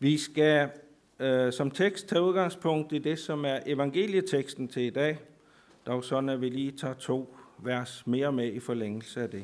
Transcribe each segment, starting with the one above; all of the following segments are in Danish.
Vi skal som tekst tage udgangspunkt i det, som er evangelieteksten til i dag, dog sådan, at vi lige tager 2 vers mere med i forlængelse af det.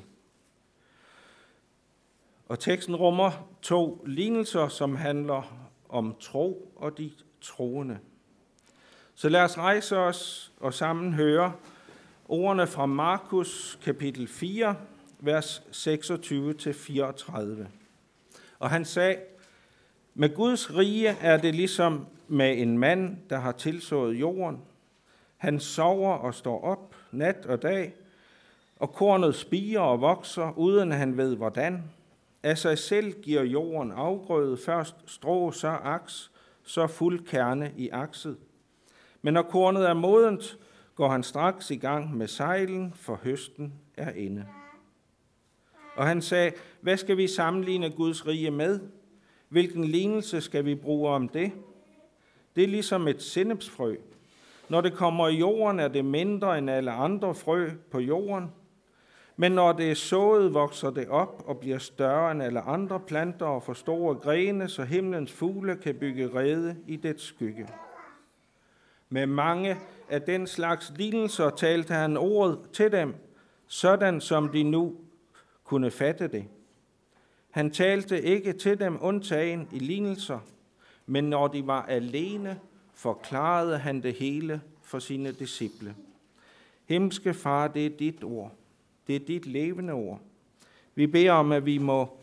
Og teksten rummer 2 lignelser, som handler om tro og de troende. Så lad os rejse os og sammen høre ordene fra Markus kapitel 4, vers 26-34. Og han sagde, med Guds rige er det ligesom med en mand, der har tilsået jorden. Han sover og står op nat og dag, og kornet spirer og vokser, uden at han ved hvordan. Af sig selv giver jorden afgrøde, først strå, så aks, så fuld kerne i akset. Men når kornet er modent, går han straks i gang med sejlen, for høsten er inde. Og han sagde, hvad skal vi sammenligne Guds rige med? Hvilken lignelse skal vi bruge om det? Det er ligesom et sennepsfrø. Når det kommer i jorden, er det mindre end alle andre frø på jorden. Men når det er sået, vokser det op og bliver større end alle andre planter og får store grene, så himlens fugle kan bygge rede i dets skygge. Med mange af den slags lignelser talte han ordet til dem, sådan som de nu kunne fatte det. Han talte ikke til dem undtagen i lignelser, men når de var alene, forklarede han det hele for sine disciple. Himmelske Far, det er dit ord. Det er dit levende ord. Vi beder om, at vi må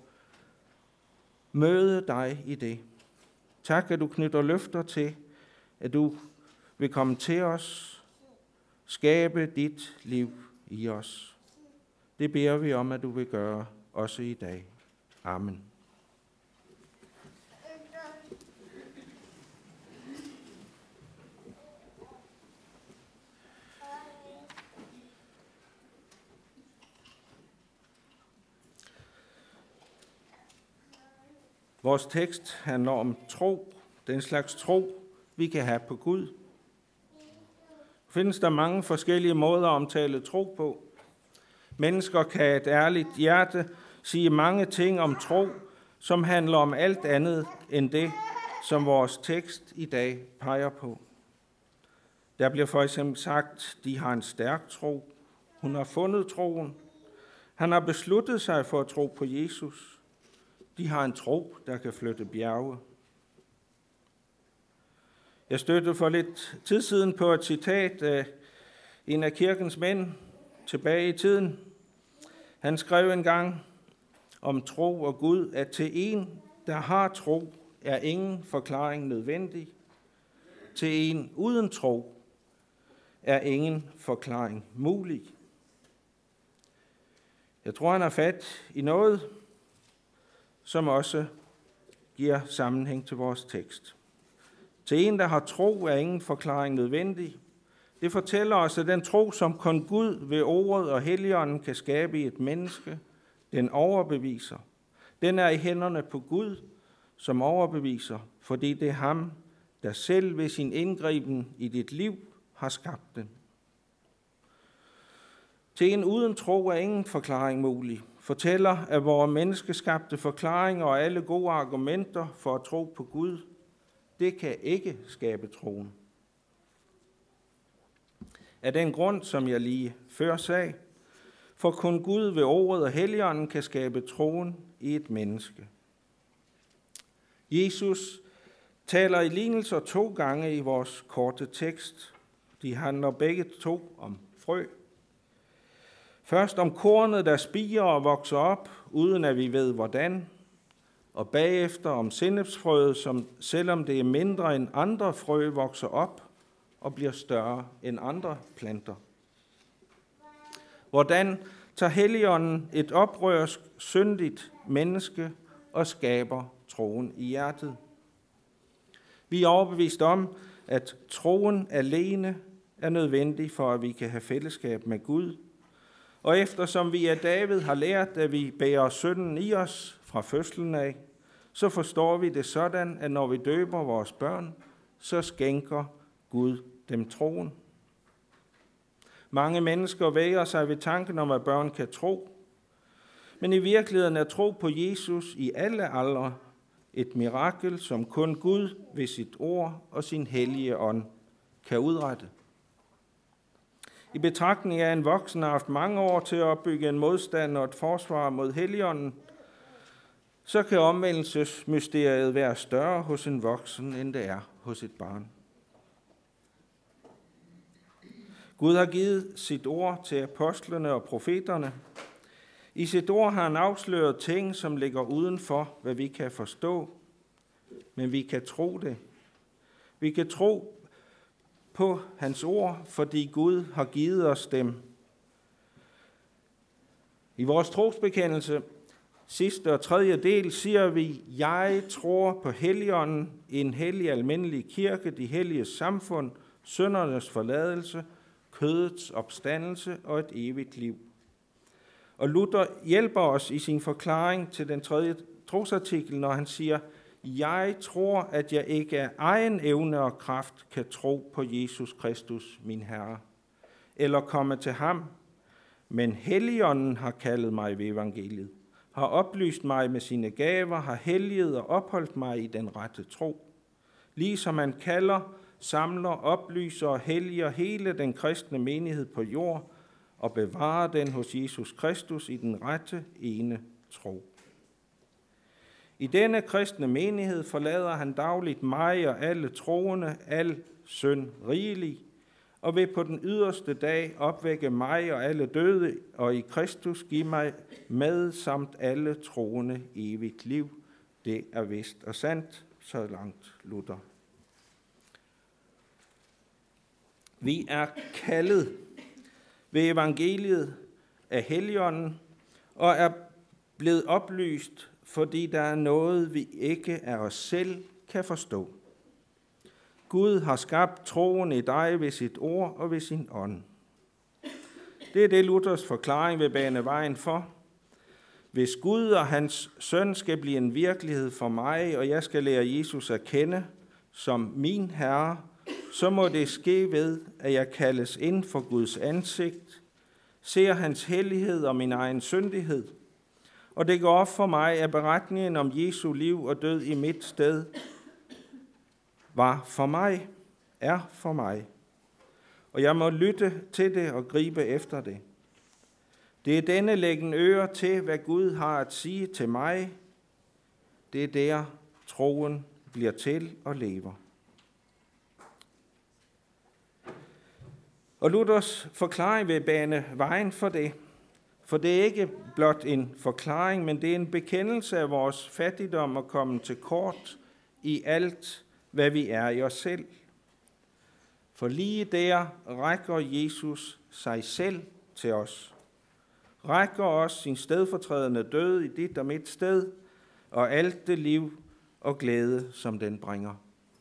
møde dig i det. Tak, at du knytter løfter til, at du vil komme til os, skabe dit liv i os. Det beder vi om, at du vil gøre også i dag. Amen. Vores tekst handler om tro, den slags tro, vi kan have på Gud. Findes der mange forskellige måder at omtale tro på. Mennesker kan et ærligt hjerte sige mange ting om tro, som handler om alt andet end det, som vores tekst i dag peger på. Der bliver for eksempel sagt, de har en stærk tro. Hun har fundet troen. Han har besluttet sig for at tro på Jesus. De har en tro, der kan flytte bjerge. Jeg støttede for lidt tid siden på et citat af en af kirkens mænd tilbage i tiden. Han skrev engang om tro og Gud, at til en, der har tro, er ingen forklaring nødvendig. Til en uden tro er ingen forklaring mulig. Jeg tror, han har fat i noget, som også giver sammenhæng til vores tekst. Til en, der har tro, er ingen forklaring nødvendig. Det fortæller os, at den tro, som kun Gud ved ordet og Helligånden kan skabe i et menneske, den overbeviser. Den er i hænderne på Gud, som overbeviser, fordi det er ham, der selv ved sin indgriben i dit liv har skabt den. Til en uden tro er ingen forklaring mulig. Fortæller, at vores menneskeskabte forklaringer og alle gode argumenter for at tro på Gud, det kan ikke skabe troen. Af den grund, som jeg lige før sagde, for kun Gud ved ordet og Helligånden kan skabe troen i et menneske. Jesus taler i lignelser 2 gange i vores korte tekst. De handler begge 2 om frø. Først om kornet, der spirer og vokser op, uden at vi ved hvordan. Og bagefter om sennepsfrøet, som selvom det er mindre end andre frø, vokser op og bliver større end andre planter. Hvordan tager Helligånden et oprørsk, syndigt menneske og skaber troen i hjertet? Vi er overbevist om, at troen alene er nødvendig for, at vi kan have fællesskab med Gud. Og eftersom vi af David har lært, at vi bærer synden i os fra fødslen af, så forstår vi det sådan, at når vi døber vores børn, så skænker Gud dem troen. Mange mennesker vægrer sig ved tanken om, at børn kan tro. Men i virkeligheden er tro på Jesus i alle aldre Et mirakel, som kun Gud ved sit ord og sin hellige ånd kan udrette. I betragtning af en voksen har haft mange år til at opbygge en modstand og et forsvar mod Helligånden, så kan omvendelsesmysteriet være større hos en voksen, end det er hos et barn. Gud har givet sit ord til apostlene og profeterne. I sit ord har han afsløret ting, som ligger uden for, hvad vi kan forstå, men vi kan tro det. Vi kan tro på hans ord, fordi Gud har givet os dem. I vores trosbekendelse, sidste og tredje del, siger vi, jeg tror på Helligånden, en hellig almindelig kirke, de helliges samfund, syndernes forladelse, kødets opstandelse og et evigt liv. Og Luther hjælper os i sin forklaring til den tredje trosartikel, når han siger, jeg tror, at jeg ikke af egen evne og kraft kan tro på Jesus Kristus, min Herre, eller komme til ham, men Helligånden har kaldet mig ved evangeliet, har oplyst mig med sine gaver, har helliget og opholdt mig i den rette tro. Ligesom han kalder, samler, oplyser og helliger hele den kristne menighed på jord og bevarer den hos Jesus Kristus i den rette ene tro. I denne kristne menighed forlader han dagligt mig og alle troende, al synd rigelig, og vil på den yderste dag opvække mig og alle døde, og i Kristus give mig med samt alle troende evigt liv. Det er vist og sandt, så langt Luther. Vi er kaldet ved evangeliet af Helligånden og er blevet oplyst, fordi der er noget, vi ikke af os selv kan forstå. Gud har skabt troen i dig ved sit ord og ved sin ånd. Det er det, Luthers forklaring vil bane vejen for. Hvis Gud og hans søn skal blive en virkelighed for mig, og jeg skal lære Jesus at kende som min Herre, så må det ske ved, at jeg kaldes ind for Guds ansigt, ser hans hellighed og min egen syndighed, og det går op for mig, at beretningen om Jesu liv og død i mit sted var for mig, er for mig. Og jeg må lytte til det og gribe efter det. Det er denne læggen øre til, hvad Gud har at sige til mig. Det er der, troen bliver til og lever. Og Luthers forklaring vil bane vejen for det. For det er ikke blot en forklaring, men det er en bekendelse af vores fattigdom og komme til kort i alt, hvad vi er i os selv. For lige der rækker Jesus sig selv til os. Rækker os sin stedfortrædende død i dit og mit sted, og alt det liv og glæde, som den bringer.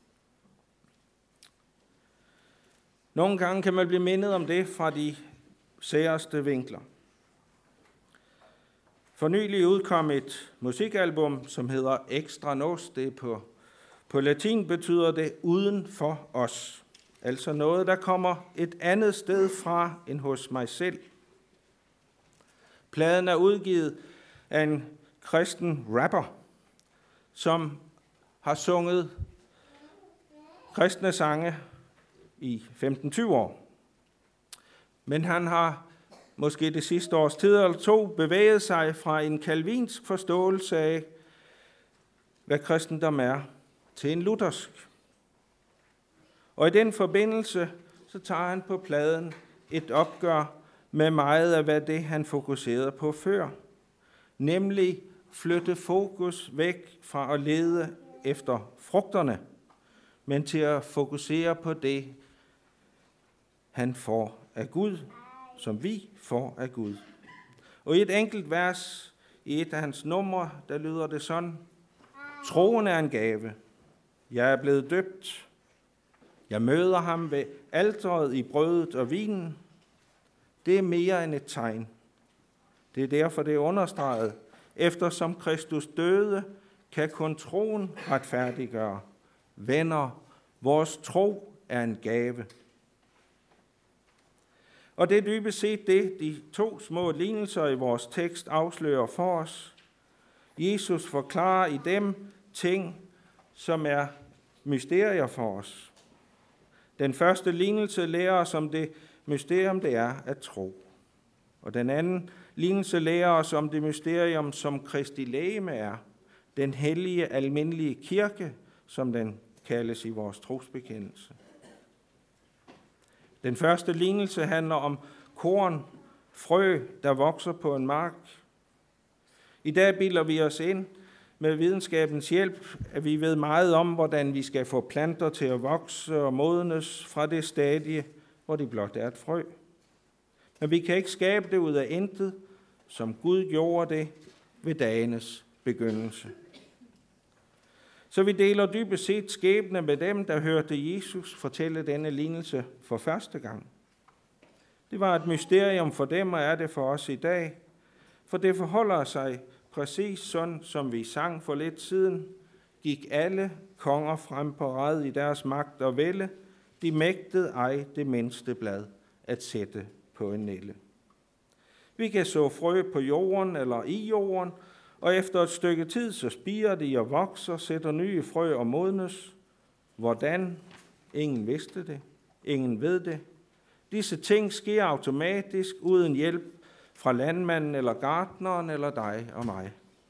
Nogle gange kan man blive mindet om det fra de særeste vinkler. For nylig udkom et musikalbum, som hedder Extra Nos. Det på latin betyder det uden for os. Altså noget, der kommer et andet sted fra end hos mig selv. Pladen er udgivet af en kristen rapper, som har sunget kristne sange i 15-20 år. Men han har måske det sidste års tid eller to bevæget sig fra en kalvinsk forståelse af, hvad kristendom er, til en luthersk. Og i den forbindelse, så tager han på pladen et opgør med meget af, hvad det han fokuserede på før. Nemlig flytte fokus væk fra at lede efter frugterne, men til at fokusere på det, han får af Gud, som vi får af Gud. Og i et enkelt vers i et af hans numre, der lyder det sådan: troen er en gave. Jeg er blevet døbt. Jeg møder ham ved alteret i brødet og vinen. Det er mere end et tegn. Det er derfor, det er understreget. Eftersom Kristus døde, kan kun troen retfærdiggøre. Venner, vores tro er en gave. Og det er dybest set det, de to små lignelser i vores tekst afslører for os. Jesus forklarer i dem ting, som er mysterier for os. Den første lignelse lærer os om det mysterium, det er at tro. Og den anden lignelse lærer os om det mysterium, som Kristi legeme er. Den hellige, almindelige kirke, som den kaldes i vores trosbekendelse. Den første lignelse handler om korn, frø, der vokser på en mark. I dag bilder vi os ind med videnskabens hjælp, at vi ved meget om, hvordan vi skal få planter til at vokse og modnes fra det stadie, hvor de blot er et frø. Men vi kan ikke skabe det ud af intet, som Gud gjorde det ved dagenes begyndelse. Så vi deler dybest set skæbne med dem, der hørte Jesus fortælle denne lignelse for første gang. Det var et mysterium for dem, og er det for os i dag, for det forholder sig præcis sådan, som vi sang for lidt siden. Gik alle konger frem på rad i deres magt og vælde, de mægtede ej det mindste blad at sætte på en nælle. Vi kan så frø på jorden eller i jorden, og efter et stykke tid, så spirer de og vokser, sætter nye frø og modnes. Hvordan? Ingen vidste det. Ingen ved det. Disse ting sker automatisk, uden hjælp fra landmanden eller gartneren eller dig og mig.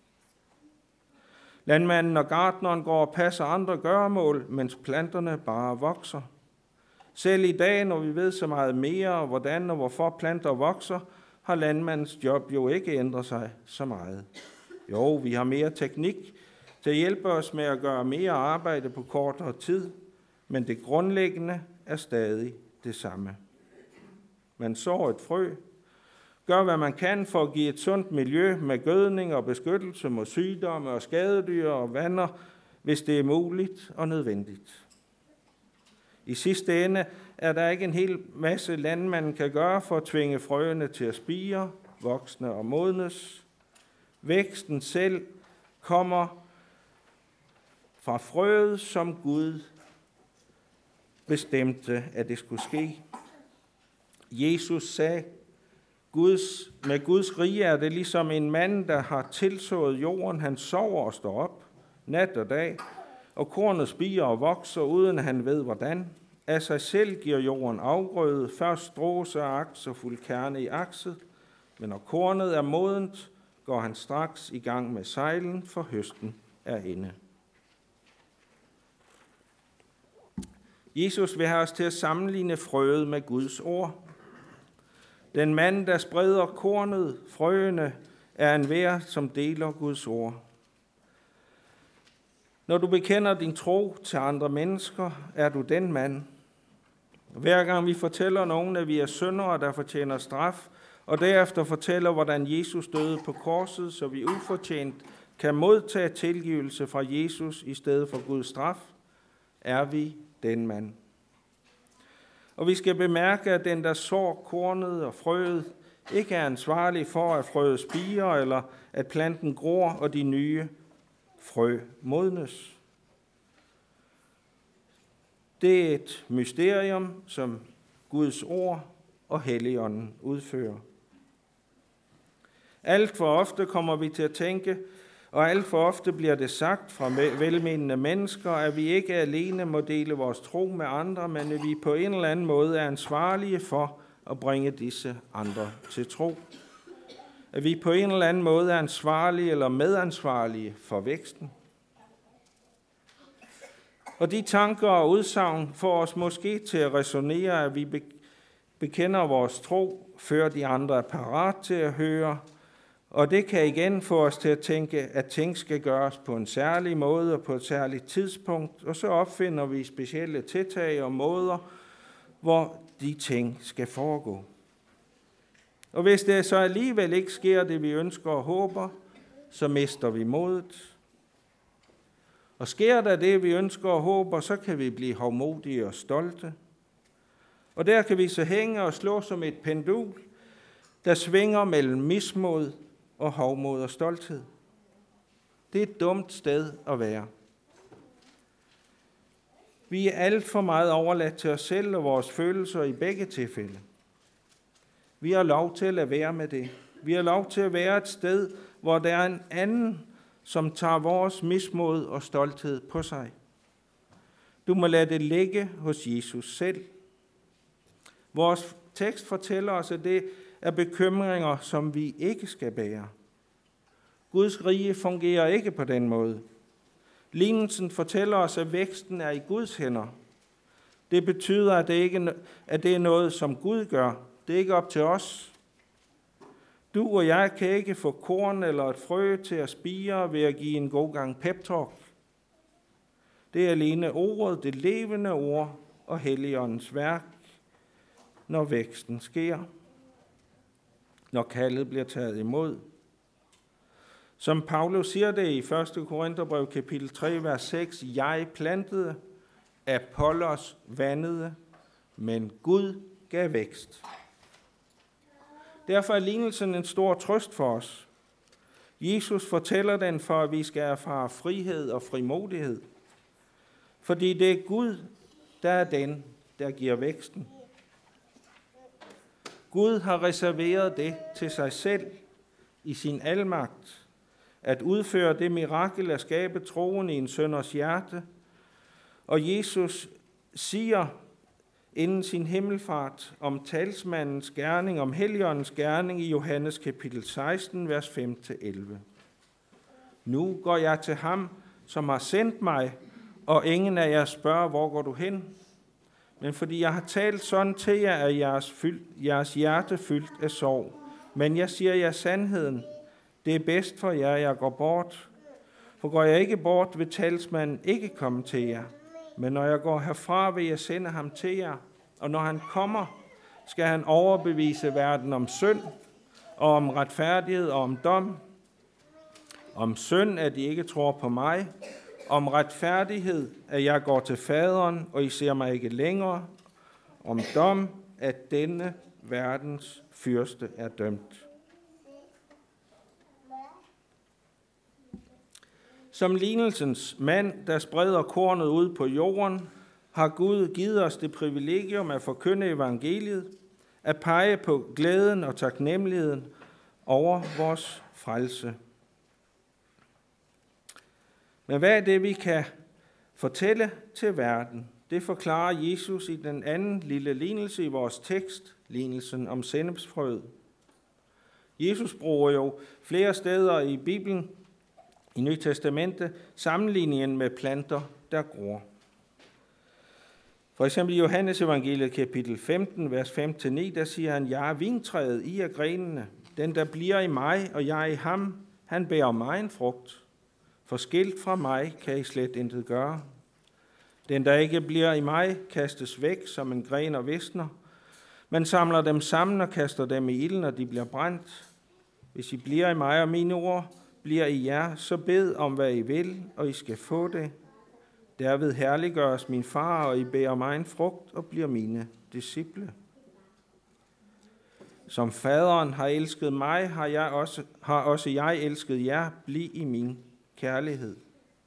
Landmanden og gartneren går og passer andre gøremål, mens planterne bare vokser. Selv i dag, når vi ved så meget mere, hvordan og hvorfor planter vokser, har landmandens job jo ikke ændret sig så meget. Jo, vi har mere teknik til at hjælpe os med at gøre mere arbejde på kortere tid, men det grundlæggende er stadig det samme. Man sår et frø, gør hvad man kan for at give et sundt miljø med gødning og beskyttelse mod sygdomme og skadedyr og vander, hvis det er muligt og nødvendigt. I sidste ende er der ikke en hel masse landmanden kan gøre for at tvinge frøene til at spire, voksne og modnes. Væksten selv kommer fra frøet, som Gud bestemte, at det skulle ske. Jesus sagde, med Guds rige er det ligesom en mand, der har tilsået jorden. Han sover og står op nat og dag, og kornet spirer og vokser, uden at han ved hvordan. Af sig selv giver jorden afgrøde, først stråse og aks og fuld kerne i akset, men når kornet er modent, går han straks i gang med sejlen, for høsten er inde. Jesus vil have os til at sammenligne frøet med Guds ord. Den mand, der spreder kornet, frøene, er enhver, som deler Guds ord. Når du bekender din tro til andre mennesker, er du den mand. Hver gang vi fortæller nogen, at vi er syndere, der fortjener straf, og derefter fortæller, hvordan Jesus døde på korset, så vi ufortjent kan modtage tilgivelse fra Jesus i stedet for Guds straf, er vi den mand. Og vi skal bemærke, at den, der sår kornet og frøet, ikke er ansvarlig for, at frøet spirer, eller at planten gror, og de nye frø modnes. Det er et mysterium, som Guds ord og Helligånden udfører. Alt for ofte kommer vi til at tænke, og alt for ofte bliver det sagt fra velmenende mennesker, at vi ikke alene må dele vores tro med andre, men at vi på en eller anden måde er ansvarlige for at bringe disse andre til tro. At vi på en eller anden måde er ansvarlige eller medansvarlige for væksten. Og de tanker og udsagn får os måske til at resonere, at vi bekender vores tro, før de andre er parat til at høre. Og det kan igen få os til at tænke, at ting skal gøres på en særlig måde og på et særligt tidspunkt, og så opfinder vi specielle tiltag og måder, hvor de ting skal foregå. Og hvis det så alligevel ikke sker det, vi ønsker og håber, så mister vi modet. Og sker der det, vi ønsker og håber, så kan vi blive hovmodige og stolte. Og der kan vi så hænge og slå som et pendul, der svinger mellem mismod og hovmod og stolthed. Det er et dumt sted at være. Vi er alt for meget overladt til os selv og vores følelser i begge tilfælde. Vi har lov til at lade være med det. Vi har lov til at være et sted, hvor der er en anden, som tager vores mismod og stolthed på sig. Du må lade det ligge hos Jesus selv. Vores tekst fortæller os, at det er bekymringer, som vi ikke skal bære. Guds rige fungerer ikke på den måde. Lignelsen fortæller os, at væksten er i Guds hænder. Det betyder, at det er noget, som Gud gør. Det er ikke op til os. Du og jeg kan ikke få korn eller et frø til at spire ved at give en god gang pep-talk. Det er alene ordet, det levende ord og Helligåndens værk, når væksten sker. Når kaldet bliver taget imod. Som Paulus siger det i 1. Korintherbrev kapitel 3, vers 6, jeg plantede, Apollos vandede, men Gud gav vækst. Derfor er lignelsen en stor trøst for os. Jesus fortæller den for, at vi skal erfare frihed og frimodighed. Fordi det er Gud, der er den, der giver væksten. Gud har reserveret det til sig selv i sin almagt, at udføre det mirakel at skabe troen i en synders hjerte. Og Jesus siger inden sin himmelfart om talsmandens gerning, om Helligåndens gerning i Johannes kapitel 16, vers 5-11. Nu går jeg til ham, som har sendt mig, og ingen af jer spørger, hvor går du hen? Men fordi jeg har talt sådan til jer, er jeres hjerte fyldt af sorg. Men jeg siger jer sandheden. Det er bedst for jer, jeg går bort. For går jeg ikke bort, vil talsmanden ikke komme til jer. Men når jeg går herfra, vil jeg sende ham til jer. Og når han kommer, skal han overbevise verden om synd, og om retfærdighed og om dom. Om synd, at I ikke tror på mig. Om retfærdighed, at jeg går til faderen, og I ser mig ikke længere. Om dom, at denne verdens fyrste er dømt. Som lignelsens mand, der spreder kornet ud på jorden, har Gud givet os det privilegium at forkynde evangeliet, at pege på glæden og taknemmeligheden over vores frelse. Men hvad er det, vi kan fortælle til verden? Det forklarer Jesus i den anden lille lignelse i vores tekst, lignelsen om sennepsfrøet. Jesus bruger jo flere steder i Bibelen, i Nye Testamente, sammenligningen med planter, der gror. For eksempel i Johannes evangeliet kapitel 15, vers 5-9, der siger han, jeg er vintræet, I er grenene. Den, der bliver i mig, og jeg i ham, han bærer mig en frugt. For skilt fra mig kan I slet intet gøre. Den, der ikke bliver i mig, kastes væk som en gren og visner. Man samler dem sammen og kaster dem i ilden, og de bliver brændt. Hvis I bliver i mig, og mine ord bliver i jer, så bed om, hvad I vil, og I skal få det. Derved herliggøres min far, og I bærer mig en frugt og bliver mine disciple. Som faderen har elsket mig, har også jeg elsket jer. Bliv i min kærlighed.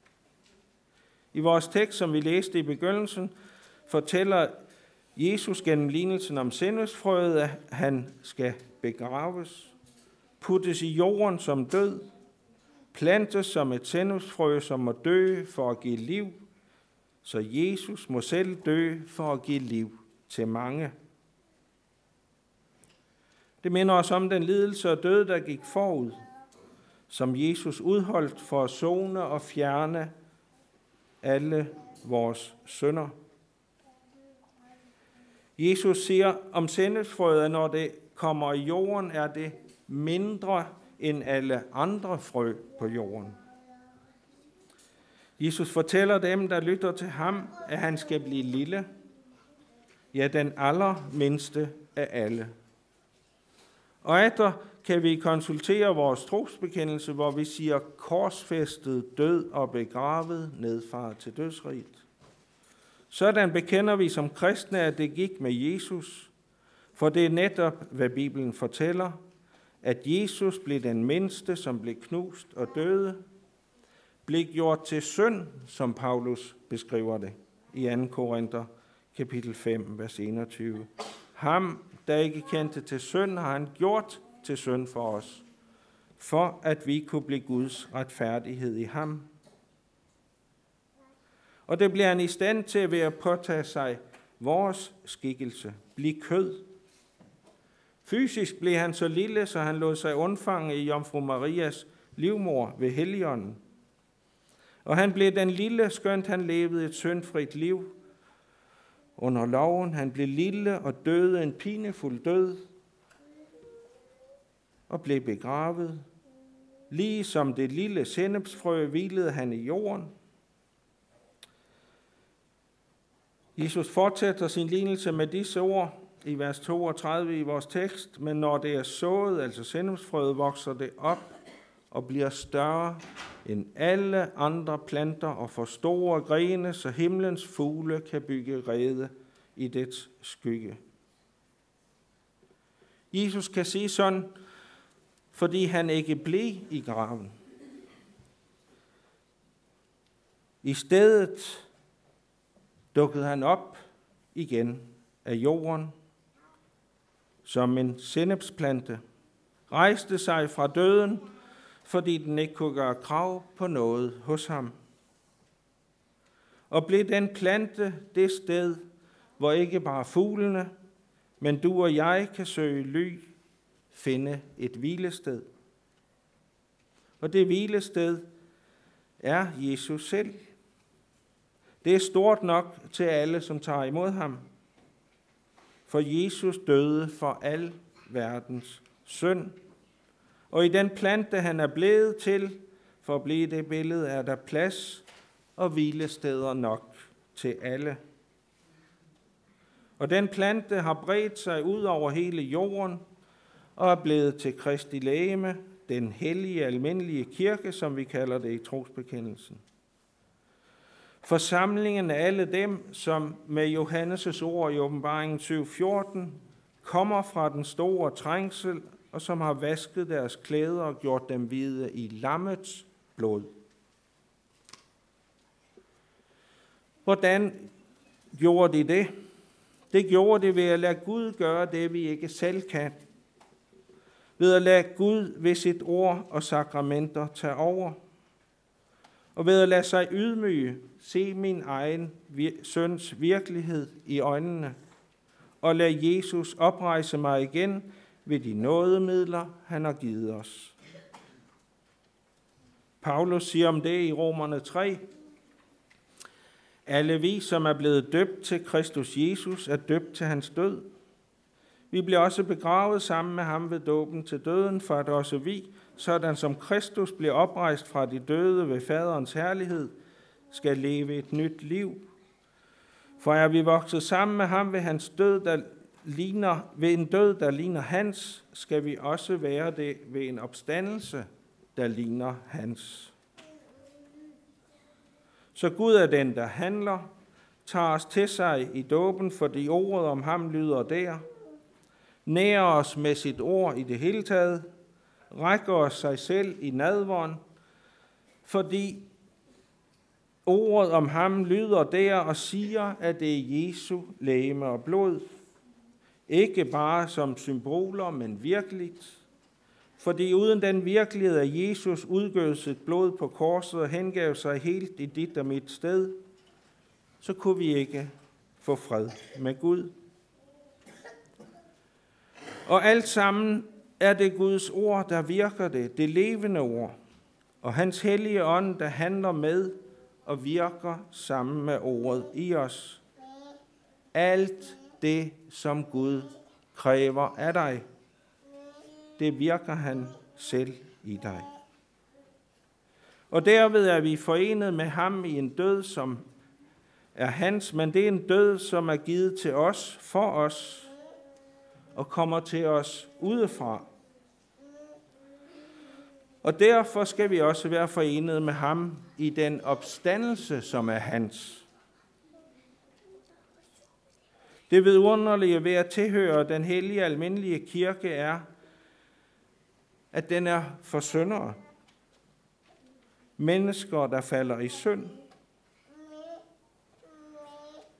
I vores tekst, som vi læste i begyndelsen, fortæller Jesus gennem lignelsen om sennepsfrøet, at han skal begraves, puttes i jorden som død, plantes som et sennepsfrø, som må dø for at give liv, så Jesus må selv dø for at give liv til mange. Det minder os om den lidelse og død, der gik forud, som Jesus udholdt for at sone og fjerne alle vores synder. Jesus siger om sennepsfrøet, at når det kommer i jorden, er det mindre end alle andre frø på jorden. Jesus fortæller dem, der lytter til ham, at han skal blive lille, ja, den allermindste af alle. Og efter kan vi konsultere vores trosbekendelse, hvor vi siger korsfæstet, død og begravet, nedfaret til dødsriget. Sådan bekender vi som kristne, at det gik med Jesus, for det er netop, hvad Bibelen fortæller, at Jesus blev den mindste, som blev knust og døde, blev gjort til synd, som Paulus beskriver det i 2. Korinther kapitel 5, vers 21. Ham, der ikke kendte til synd, har han gjort til synd for os, for at vi kunne blive Guds retfærdighed i ham. Og det bliver han i stand til ved at påtage sig vores skikkelse, blive kød. Fysisk blev han så lille, så han lod sig undfange i Jomfru Marias livmor ved Helligånden. Og han blev den lille, skønt han levede et syndfrit liv under loven. Han blev lille og døde en pinefuld død og blev begravet. Lige som det lille sennepsfrø hvilede han i jorden. Jesus fortsætter sin lignelse med disse ord i vers 32 i vores tekst, men når det er sået, altså sennepsfrøet, vokser det op og bliver større end alle andre planter og får store grene, så himlens fugle kan bygge rede i dets skygge. Jesus kan sige sådan, fordi han ikke blev i graven. I stedet dukkede han op igen af jorden som en sennepsplante, rejste sig fra døden, fordi den ikke kunne gøre krav på noget hos ham. Og blev den plante det sted, hvor ikke bare fuglene, men du og jeg kan søge ly, finde et hvilested. Og det hvilested er Jesus selv. Det er stort nok til alle, som tager imod ham. For Jesus døde for al verdens synd. Og i den plante, han er blevet til, for at blive det billede, er der plads og hvilesteder nok til alle. Og den plante har bredt sig ud over hele jorden og er blevet til Kristi legeme, den hellige almindelige kirke, som vi kalder det i trosbekendelsen. Forsamlingen af alle dem, som med Johannes' ord i åbenbaringen 7:14 kommer fra den store trængsel, og som har vasket deres klæder og gjort dem hvide i lammets blod. Hvordan gjorde de det? Det gjorde de ved at lade Gud gøre det, vi ikke selv kan. Ved at lade Gud ved sit ord og sakramenter tage over. Og ved at lade sig ydmyge, se min egen søns virkelighed i øjnene. Og lade Jesus oprejse mig igen ved de nådemidler, han har givet os. Paulus siger om det i Romerne 3. Alle vi, som er blevet døbt til Kristus Jesus, er døbt til hans død. Vi bliver også begravet sammen med ham ved dåben til døden, for at også vi, sådan som Kristus bliver oprejst fra de døde ved faderens herlighed, skal leve et nyt liv. For er vi vokset sammen med ham ved hans død, ved en død, der ligner hans, skal vi også være det ved en opstandelse, der ligner hans. Så Gud er den, der handler, tager os til sig i dåben, fordi ordet om ham lyder der, nærer os med sit ord i det hele taget, rækker os sig selv i nadveren, fordi ordet om ham lyder der og siger, at det er Jesu legeme og blod. Ikke bare som symboler, men virkeligt. Fordi uden den virkelighed, at Jesus udgød sit blod på korset og hengav sig helt i dit og mit sted, så kunne vi ikke få fred med Gud. Og alt sammen er det Guds ord, der virker det levende ord, og hans hellige ånd, der handler med og virker sammen med ordet i os. Alt det, som Gud kræver af dig, det virker han selv i dig. Og derved er vi forenet med ham i en død, som er hans, men det er en død, som er givet til os, for os, og kommer til os udefra. Og derfor skal vi også være forenet med ham i den opstandelse, som er hans. Det vidunderlige ved at tilhøre den hellige almindelige kirke er, at den er for syndere. Mennesker, der falder i synd.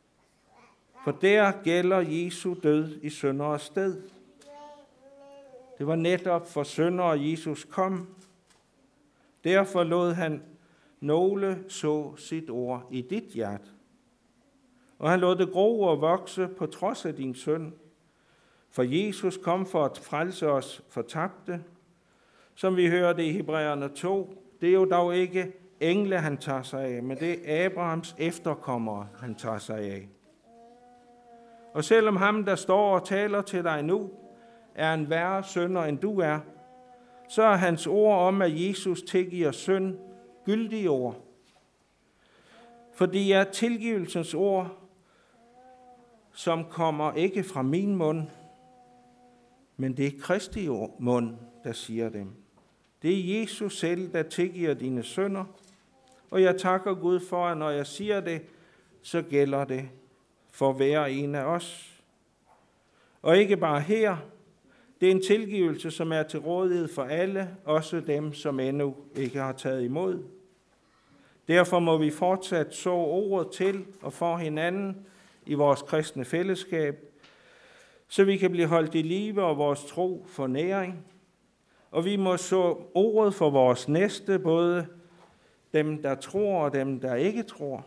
For der gælder Jesu død i synderes sted. Det var netop for syndere, Jesus kom. Derfor lod han nogle så sit ord i dit hjerte. Og han lod det gro og vokse på trods af din synd. For Jesus kom for at frelse os fortabte. Som vi hører det i Hebræerne 2, det er jo dog ikke engle, han tager sig af, men det er Abrahams efterkommere, han tager sig af. Og selvom ham, der står og taler til dig nu, er en værre synder, end du er, så er hans ord om, at Jesus tilgiver synd, gyldige ord. For det er tilgivelsens ord, som kommer ikke fra min mund, men det er Kristi mund, der siger dem. Det er Jesus selv, der tilgiver dine synder, og jeg takker Gud for, at når jeg siger det, så gælder det for hver en af os. Og ikke bare her, det er en tilgivelse, som er til rådighed for alle, også dem, som endnu ikke har taget imod. Derfor må vi fortsat så ordet til og for hinanden i vores kristne fællesskab, så vi kan blive holdt i live og vores tro for næring. Og vi må så ordet for vores næste, både dem, der tror og dem, der ikke tror.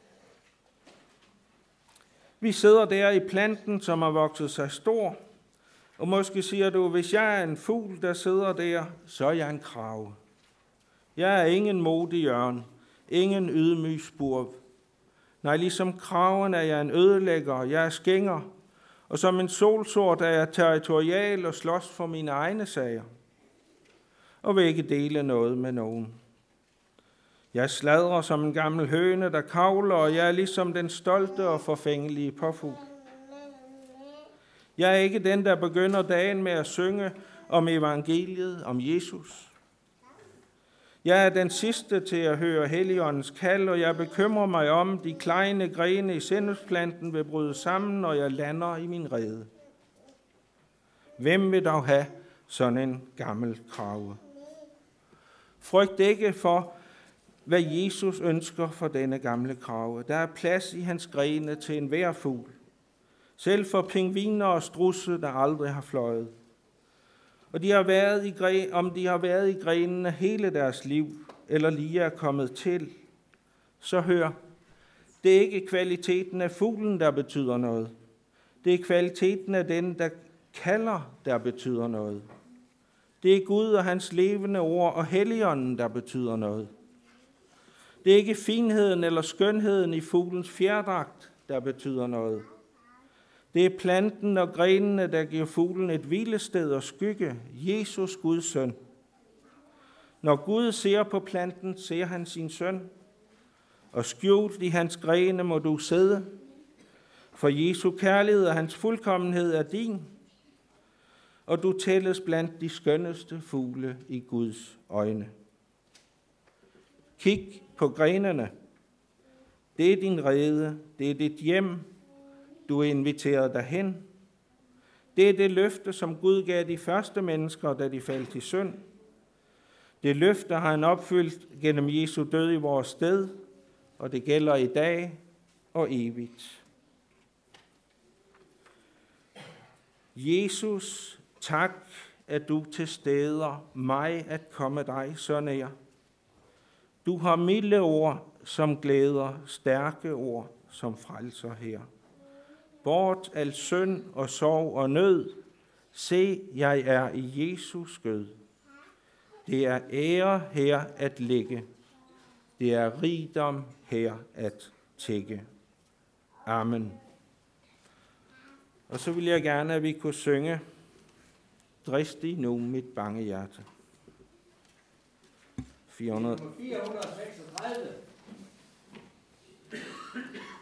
Vi sidder der i planten, som har vokset sig stor, og måske siger du, hvis jeg er en fugl, der sidder der, så er jeg en krage. Jeg er ingen modig ørn, ingen ydmyg spurv. Nej, ligesom kraven er jeg en ødelægger, jeg er skænger, og som en solsort er jeg territorial og slås for mine egne sager, og vil ikke dele noget med nogen. Jeg sladrer som en gammel høne, der kavler, og jeg er ligesom den stolte og forfængelige påfugl. Jeg er ikke den, der begynder dagen med at synge om evangeliet, om Jesus. Jeg er den sidste til at høre Helligåndens kald, og jeg bekymrer mig om, de kleine grene i sennepsplanten vil bryde sammen, når jeg lander i min rede. Hvem vil dog have sådan en gammel krage? Frygt ikke for, hvad Jesus ønsker for denne gamle krage. Der er plads i hans grene til enhver fugl. Selv for pingviner og strudse, der aldrig har fløjet. Og om de har været i grenene hele deres liv, eller lige er kommet til, så hør, det er ikke kvaliteten af fuglen, der betyder noget. Det er kvaliteten af den, der kalder, der betyder noget. Det er Gud og hans levende ord og Helligånden, der betyder noget. Det er ikke finheden eller skønheden i fuglens fjerdragt, der betyder noget. Det er planten og grenene, der giver fuglen et hvilested og skygge, Jesus, Guds søn. Når Gud ser på planten, ser han sin søn, og skjult i hans grene må du sidde, for Jesu kærlighed og hans fuldkommenhed er din, og du tælles blandt de skønneste fugle i Guds øjne. Kig på grenene. Det er din rede, det er dit hjem, du er inviteret derhen. Det er det løfte, som Gud gav de første mennesker, da de faldt i synd. Det løfte har han opfyldt gennem Jesu død i vores sted, og det gælder i dag og evigt. Jesus, tak, at du tilsteder mig at komme dig så nær. Du har milde ord, som glæder, stærke ord, som frelser her. Bort al synd og sorg og nød, se, jeg er i Jesus skød. Det er ære her at ligge, det er rigdom her at tække. Amen. Og så vil jeg gerne, at vi kunne synge Dristig nu mit bange hjerte. 436.